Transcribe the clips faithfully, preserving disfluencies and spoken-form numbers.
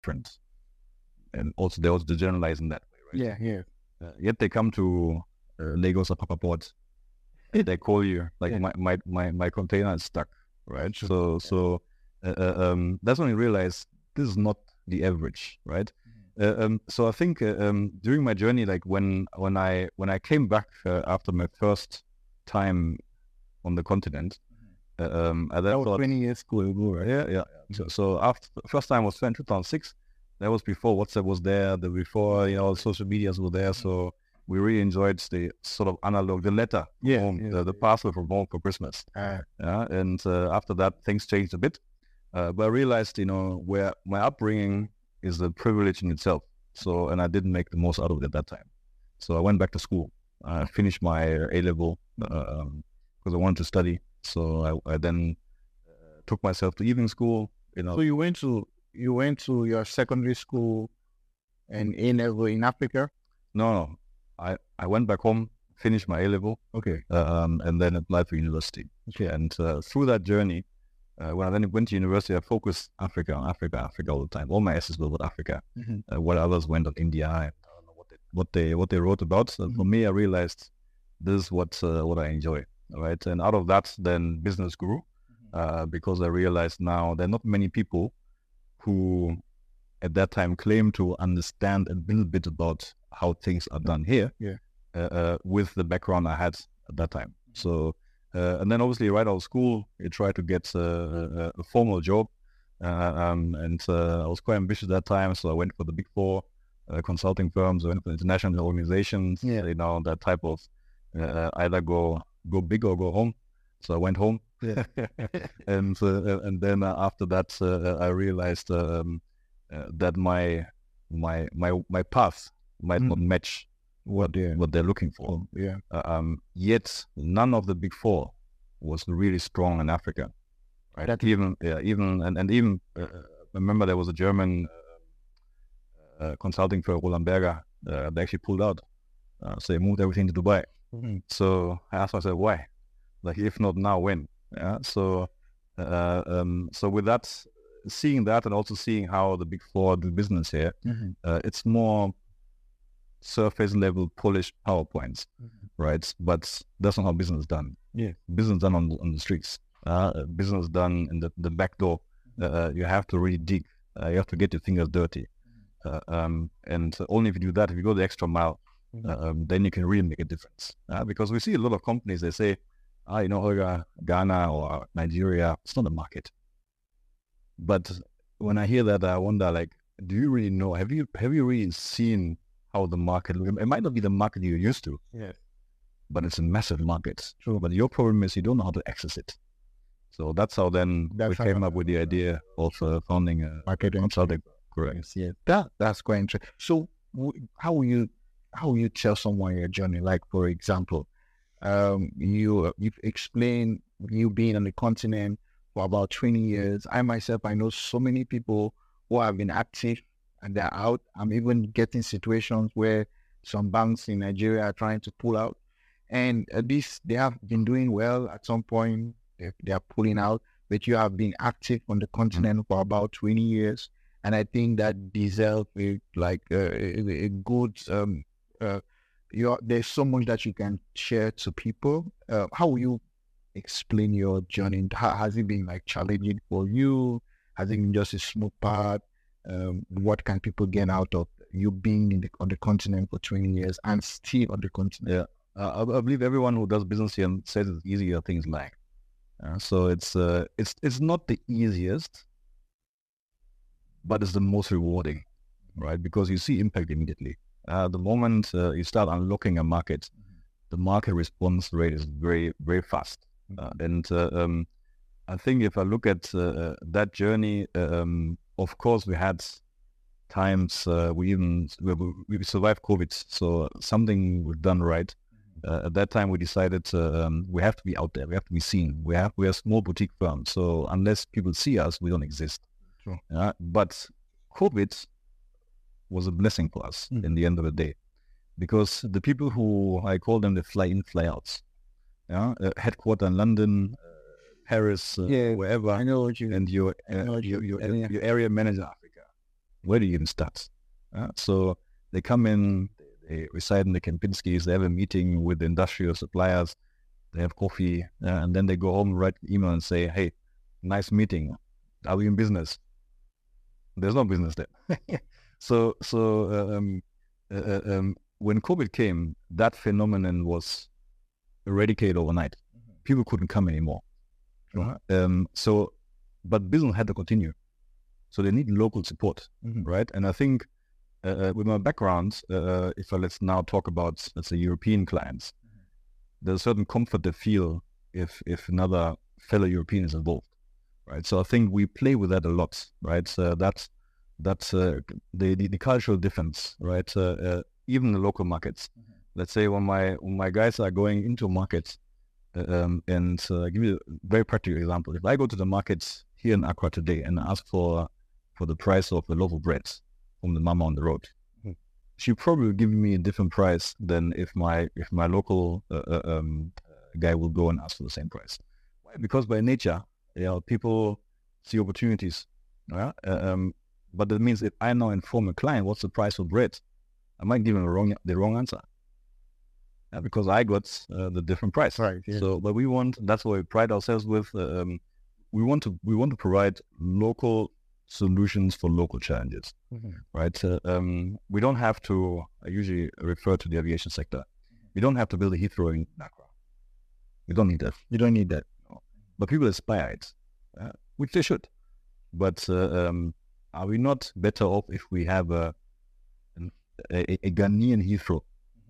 different. And also they also generalize in that way, right? Yeah, yeah. Uh, yet they come to uh, Lagos or Papa Port, and they call you like Yeah. my, my my my container is stuck, right? So so uh, uh, um, that's when you realize this is not the average, right? Uh, um, so I think uh, um, during my journey, like when when I when I came back uh, after my first time on the continent, uh, um, I then That was thought, twenty years ago, right? yeah, yeah. So, so after first time was in two thousand six. That was before WhatsApp was there. The before you know social medias were there. So we really enjoyed the sort of analog, the letter, from Yeah, home, yeah. the, the parcel from home for Christmas. Uh, Yeah, and uh, after that things changed a bit. Uh, but I realized, you know, where my upbringing is a privilege in itself. So, and I didn't make the most out of it at that time. So I went back to school. I finished my A level because um, I wanted to study. So I, I then uh, took myself to evening school. You know, so you went to you went to your secondary school and A level in Africa. no, no, I, I went back home, finished my A level, Okay. uh, um, and then applied for university. Okay. And uh, through that journey, uh, when I then went to university, I focused Africa, on Africa, Africa all the time. All my essays were about Africa. Mm-hmm. Uh, what others went on India, I don't know what they what they what they wrote about. So Mhm. for me, I realized this is what uh, what I enjoy. Right, and out of that, then business grew uh, because I realized now there are not many people who at that time claim to understand a little bit about how things are done here. Yeah. Uh, uh, with the background I had at that time. So, uh, and then obviously right out of school, you try to get uh, a, a formal job. Uh, um, and uh, I was quite ambitious at that time. So I went for the big four uh, consulting firms. I went for international organizations, Yeah. you know, that type of uh, either go go big or go home. So I went home. Yeah. and uh, and then uh, after that, uh, I realized um, uh, that my my my my path might Mm. not match What yeah. what they're looking for. Oh, yeah. Uh, um, yet none of the big four was really strong in Africa. Right? That- even yeah, even and, and even uh, remember there was a German uh, uh, consulting firm, Roland Berger. Uh, they actually pulled out. Uh, so they moved everything to Dubai. Mhm. So I asked myself why. Like if not now, when? Yeah. So uh, um, so with that, seeing that, and also seeing how the big four do business here, Mhm. uh, it's more surface level polished PowerPoints, Mhm. right? But that's not how business is done. Yeah. Business done on on the streets. Uh, business done in the, the back door. Uh, you have to really dig. Uh, you have to get your fingers dirty. Uh, um, and only if you do that, if you go the extra mile, Mhm. uh, um, then you can really make a difference. Uh, because we see a lot of companies, they say, ah, you know, Olga, Ghana or Nigeria, it's not a market. But when I hear that, I wonder, like, do you really know? Have you have you really seen how the market? It might not be the market you're used to, Yeah. but it's a massive market. True. But your problem is you don't know how to access it. So that's how then That's we how- came up with the idea of uh, founding a Marketing. consulting. Correct. Yes, yeah. That that's quite interesting. So, w- how will you how will you tell someone your journey? Like, for example, um, you uh, you've explained you being on the continent for about twenty years. I myself, I know so many people who have been active and they're out. I'm even getting situations where some banks in Nigeria are trying to pull out, and at least they have been doing well. At some point, they, they are pulling out, but you have been active on the continent for about twenty years. And I think that deserves a, like uh, a, a good, um, uh, you there's so much that you can share to people. Uh, how will you explain your journey? How, has it been like challenging for you? Has it been just a smooth path? Um, what can people get out of you being in the, on the continent for twenty years and still on the continent? Yeah, uh, I, I believe everyone who does business here says it's easier things like. Uh, so it's uh, it's it's not the easiest, but it's the most rewarding, right? Because you see impact immediately. Uh, the moment uh, you start unlocking a market, the market response rate is very, very fast. Uh, and uh, um, I think if I look at uh, that journey, um, of course we had times uh, we even we, we survived COVID, so something we've done right. Uh, at that time, we decided uh, um, we have to be out there. We have to be seen. We have we are a small boutique firm, so unless people see us, we don't exist. True. Uh, but COVID was a blessing for us Mm. in the end of the day, because the people who I call them the fly-in, fly-outs, yeah, uh, headquarter in London, uh, Paris, uh, Yeah, wherever, I know what you and your I know uh, what your, you- your, yeah. your area manager Africa. Where do you even start? Uh, so they come in, they reside in the Kempinskis, they have a meeting with the industrial suppliers, they have coffee, uh, and then they go home, write an email and say, hey, nice meeting. Are we in business? There's no business there. so so uh, um, uh, um, when COVID came, that phenomenon was eradicated overnight. Mm-hmm. People couldn't come anymore. Uh-huh. Um, so, but business had to continue. So they need local support, mm-hmm. right? And I think uh, with my background, uh, if I, let's now talk about, let's say, European clients, mm-hmm. there's a certain comfort they feel if if another fellow European is involved, right? So I think we play with that a lot, right? So that's that's uh, the, the the cultural difference, right? Uh, uh, even the local markets. Mm-hmm. Let's say when my when my guys are going into markets, uh, um, and uh, give you a very practical example. If I go to the markets here in Accra today and ask for for the price of a loaf of bread from the mama on the road, mm-hmm. she probably will give me a different price than if my if my local uh, uh, um, guy will go and ask for the same price. Why? Because by nature, you know, people see opportunities. Yeah? Uh, um, but that means if I now inform a client what's the price of bread, I might give him the wrong the wrong answer. Yeah, because I got uh, the different price. Right. Yeah. So, but we want, that's what we pride ourselves with. Uh, um, we want to we want to provide local solutions for local challenges, mm-hmm. right? Uh, um, we don't have to. I usually refer to the aviation sector. Mm-hmm. We don't have to build a Heathrow in Accra. We don't need that. You don't need that. No. But people aspire it, uh, which they should. But uh, um, are we not better off if we have a a, a Ghanaian Heathrow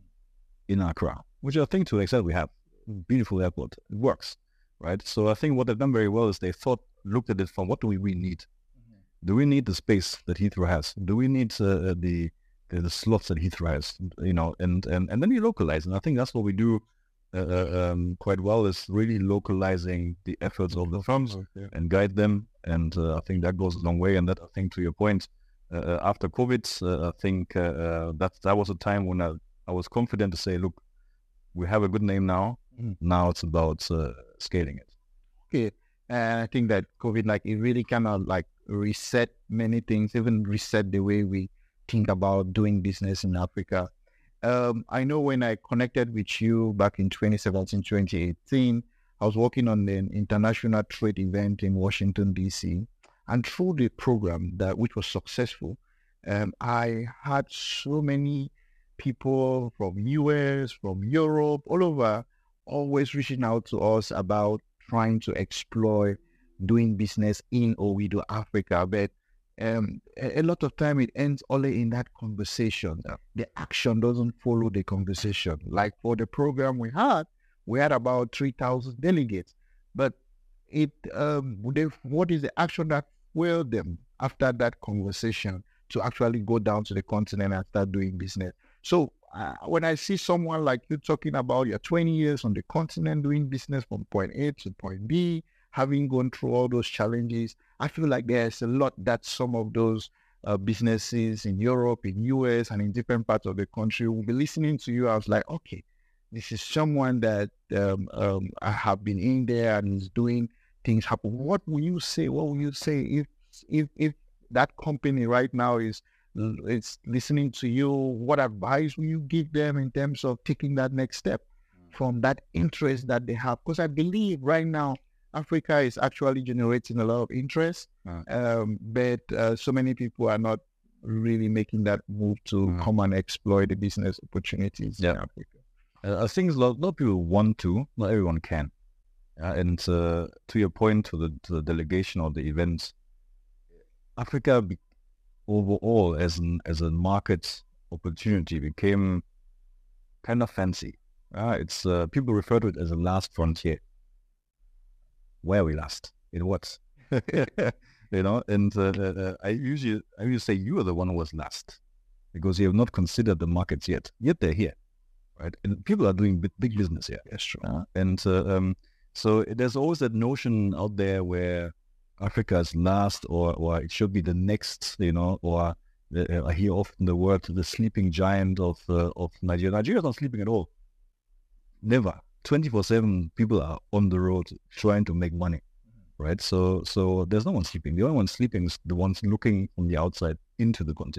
in Accra, which I think to an extent we have. Beautiful airport. It works, right? So I think what they've done very well is they thought, looked at it from what do we really need? Mm-hmm. Do we need the space that Heathrow has? Do we need uh, the, the the slots that Heathrow has? You know, and, and, and then you localize. And I think that's what we do uh, um, quite well, is really localizing the efforts of the firms okay. and guide them. And uh, I think that goes a long way. And that, I think, to your point, uh, after COVID, uh, I think uh, uh, that that was a time when I, I was confident to say, look, we have a good name now. Mm. Now it's about uh, scaling it. Okay. And I think that COVID, like, it really kind of like reset many things, even reset the way we think about doing business in Africa. Um, I know when I connected with you back in twenty seventeen, twenty eighteen, I was working on an international trade event in Washington, D C. And through the program, that which was successful, um, I had so many people from U S, from Europe, all over, always reaching out to us about trying to explore doing business in Owido, Africa. But um, a, a lot of time it ends only in that conversation. Yeah. The action doesn't follow the conversation. Like for the program we had, we had about three thousand delegates. But it um, they, what is the action that fueled them after that conversation to actually go down to the continent and start doing business? So uh, when I see someone like you talking about your twenty years on the continent doing business from point A to point B, having gone through all those challenges, I feel like there's a lot that some of those uh, businesses in Europe, in U S, and in different parts of the country will be listening to you. I was like, okay, this is someone that um, um, I have been in there and is doing things happen. What will you say? What will you say if if if that company right now is it's listening to you? What advice will you give them in terms of taking that next step mm. from that interest that they have? Because I believe right now Africa is actually generating a lot of interest, mm. um, but uh, so many people are not really making that move to mm. come and exploit the business opportunities yeah. in Africa. Uh, I think a lot, a lot of people want to, not everyone can. Uh, and uh, to your point, to the, to the delegation or the events, Africa be- overall as an as a market opportunity became kind of fancy. Uh, it's uh, people refer to it as a last frontier. Where are we last? In what? You know, and uh, uh, I usually I usually say you are the one who was last because you have not considered the markets yet. Yet they're here, right? And people are doing big, big business here. That's true. Uh, and uh, um, so there's always that notion out there where Africa is last, or or it should be the next, you know, or uh, I hear often the word the sleeping giant of uh, of Nigeria. Nigeria is not sleeping at all. Never. twenty-four seven people are on the road trying to make money. right? So so there's no one sleeping. The only one sleeping is the ones looking from the outside into the continent.